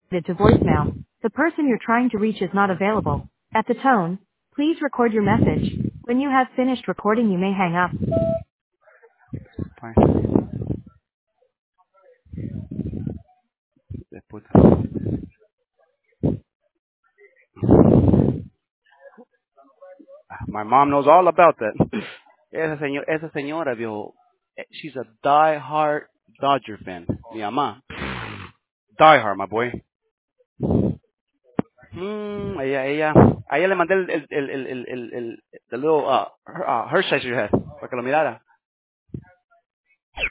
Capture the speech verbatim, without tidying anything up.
to voicemail. The person you're trying to reach is not available. At the tone, please record your message. When you have finished recording, you may hang up. Fine. Después. My mom knows all about that. Esa, señor, esa señora, viejo, eh, she's a die-hard Dodger fan. Mi mamá. Die-hard, my boy. Mm, ella, ella, a ella le mandé el, el, el, el, el, el, el, the little, uh, her, uh, Hershey's you had, para que lo mirara.